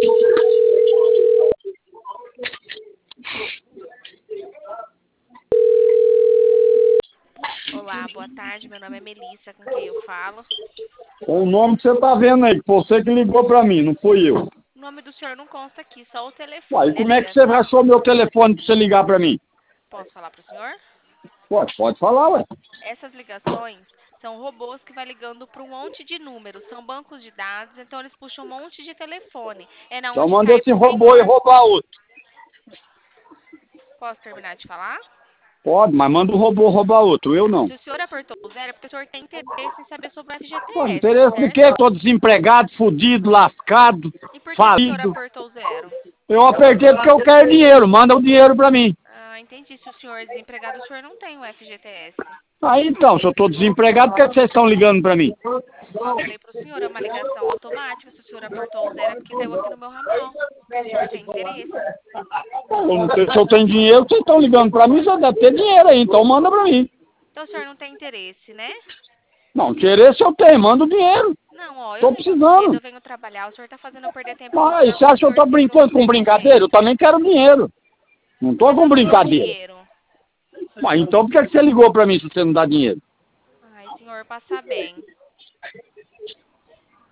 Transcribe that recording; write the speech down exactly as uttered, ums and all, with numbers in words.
Olá, boa tarde. Meu nome é Melissa, com quem eu falo. O nome que você tá vendo aí, que você que ligou pra mim, não fui eu. O nome do senhor não consta aqui, só o telefone. Uai, e a como é que você ligação. achou meu telefone pra você ligar pra mim? Posso falar para o senhor? Pode, pode falar, ué. Essas ligações são robôs que vai ligando para um monte de números. São bancos de dados, então eles puxam um monte de telefone. É na Então onde manda cai esse pro robô e senhor. roubar outro. Posso terminar de falar? Pode, mas manda o robô roubar outro, eu não. Se o senhor apertou o zero, é porque o senhor tem interesse em saber sobre o Pô, F G T S, interesse de quê? certo? Tô desempregado, fudido, lascado, E por que, que o senhor falido. apertou o zero? Eu apertei porque eu quero dinheiro, manda o dinheiro pra mim. Ah, entendi. Se o senhor é desempregado, o senhor não tem o F G T S. Aí então, se eu tô desempregado, por que que vocês estão ligando pra mim? Igual eu falei pro senhor, é uma ligação automática. Se o senhor apertou o zero, é porque caiu aqui no meu ramal. Se o senhor tem interesse. Eu não sei se eu tenho dinheiro, vocês estão ligando pra mim, você deve ter dinheiro aí, então manda pra mim. Então o senhor não tem interesse, né? Não, querer se eu tenho, manda o dinheiro. Não, ó, eu Tô levanto cedo, precisando. eu venho trabalhar. O senhor tá fazendo eu perder tempo com Mas você ligação acha que que o eu senhor tô sempre não brincando com tem brincadeira? Eu interesse. também quero dinheiro. Não tô Mas com eu não dou brincadeira. dinheiro. Mas então por que que você ligou pra mim se você não dá dinheiro? Ai, senhor, passa bem.